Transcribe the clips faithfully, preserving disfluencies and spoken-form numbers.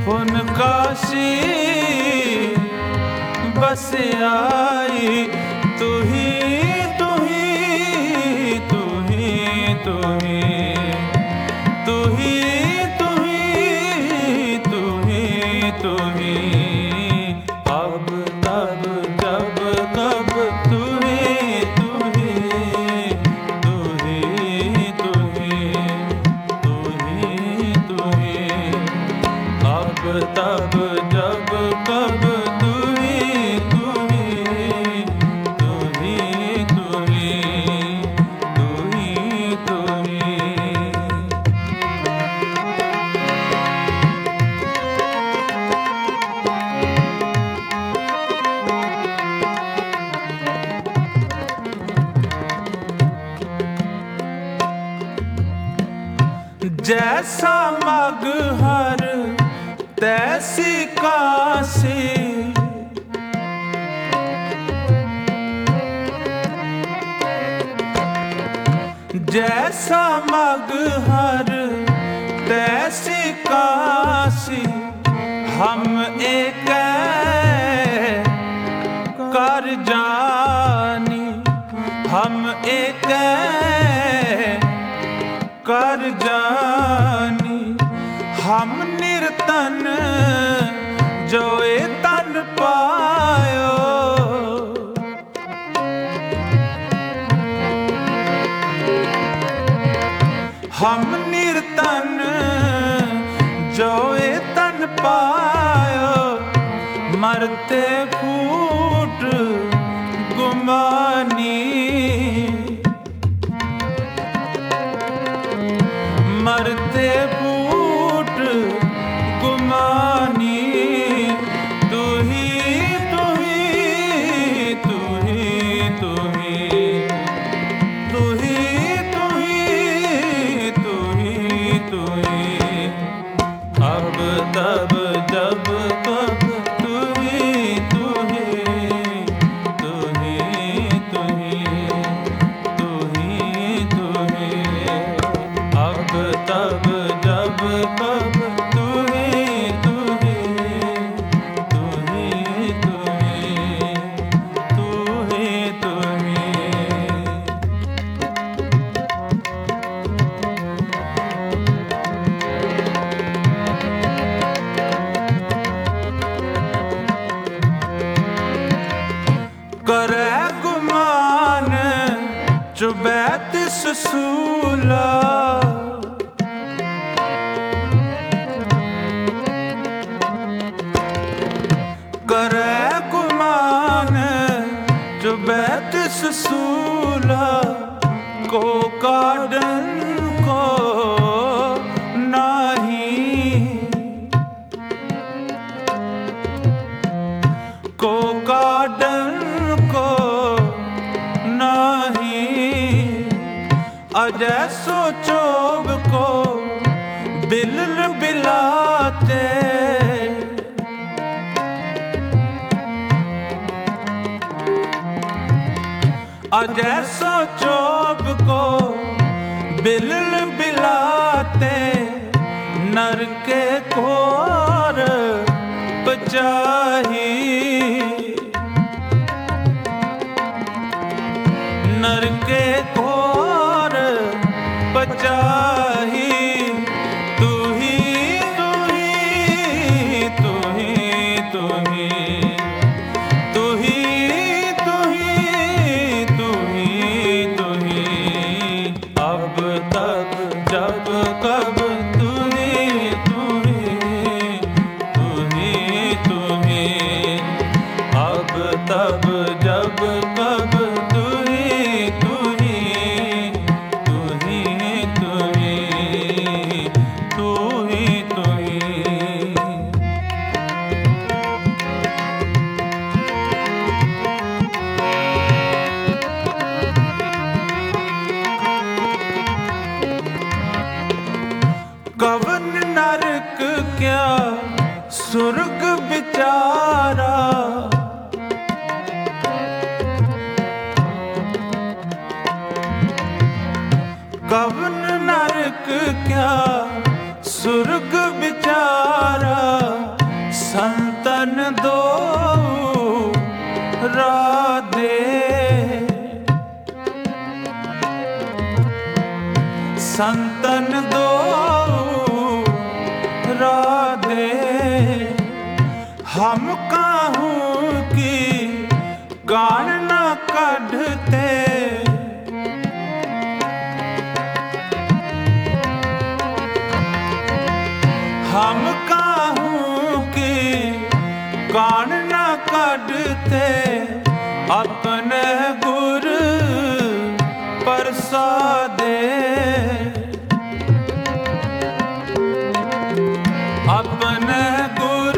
काशी बस आई तू ही तू ही तू ही तू ही तू ही तू ही तू ही तू ही अब तब जब कब तू ही तू ही तू ही तू ही तू ही तू ही अब तब जब कब तू ही तू ही तू ही तू ही तू ही तू ही जैसा मगहर तैसी काशी जैसा मगहर तैसी काशी हम एक कर जानी हम एक कर जानी हम निर्तन जोए तन पायो हम निर्तन जोए तन पायो मरते फूट गुमानी मरते फूट गुमानी तू ही तू ही तू ही तू ही तू ही तू ही तू ही तू ही अब तब जब कब तू ही तू ही तू ही तू ही तू ही तू ही अब तब जब कब तू ही तू ही तू ही तू ही तू ही तू ही करे गुमान चुबै तिस सूला करे गुमान चुबै तिस सूला को काडन को नाही को काडन को नाही अजय सोचोब को बिल बिलाते अजय सोचोब को बिल बिलाते नर के घोर पचाही नर के घोर पचाही तू ही तू ही तू ही तू ही तू ही तू ही तू ही तू ही अब तब जब कब तू ही तू ही तू ही तू ही अब तब जब कब तू ही तू ही तू ही तू ही तू ही तू ही कवन नरक क्या सुर्ग बिचारा कवन नरक क्या सुर्ग बिचारा संतन दो राधे, संतन दो राधे, हम काहूँ की गान न कढ़ते, हम काहूँ की गान न कढ़ते, अपने गुर प्रसादे, अपने गुर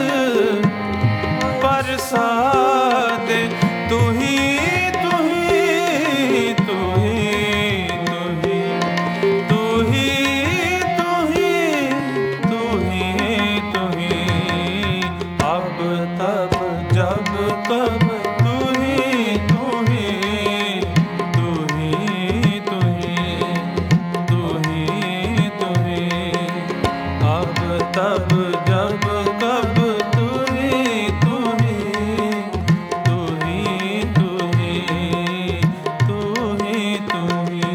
प्रसादे। तू ही तू ही तू ही तू ही तू ही तू ही तू ही अब तब जब कब तू ही तू ही तू ही तू ही तू ही तू ही अब तब जब कब तू ही तू ही तू ही तू ही तू ही तू ही।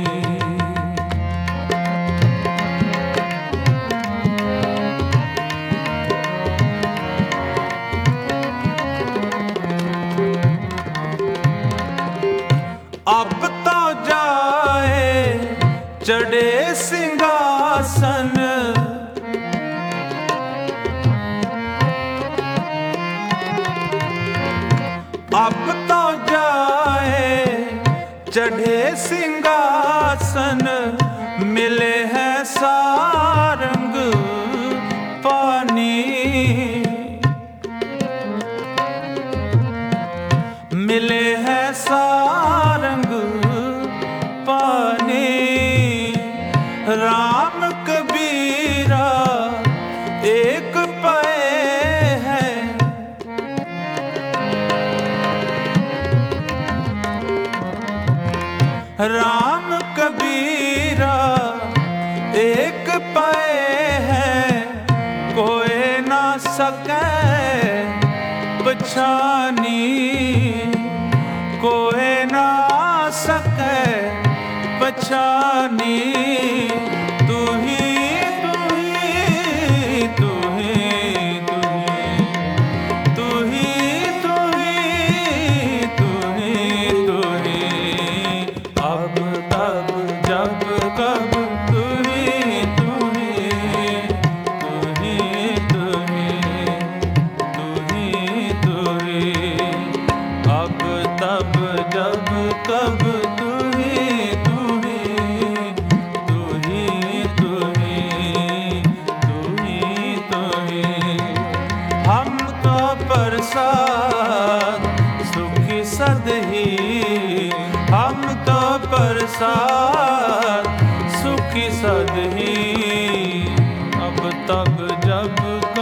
अब तो जाए चढ़े सिंहासन, अब तो जाए चढ़े सिंहासन, मिले हैं सारंग पानी, मिले हैं सारंग पानी। राम कबीरा एक पे है, राम कबीरा एक पे है, कोई ना सके पछानी, कोई ना सके पछानी। तू ही तू ही तू ही तू ही तू ही तू ही तू ही अब तब जब कब तू ही तू ही तू ही तू ही तू ही अब तब जब कब तू ही तू ही तू ही तू ही तू ही तू ही। हम तो प्रसाद सुखी सदही, हम तो प्रसाद सुखी सदही अब तब जब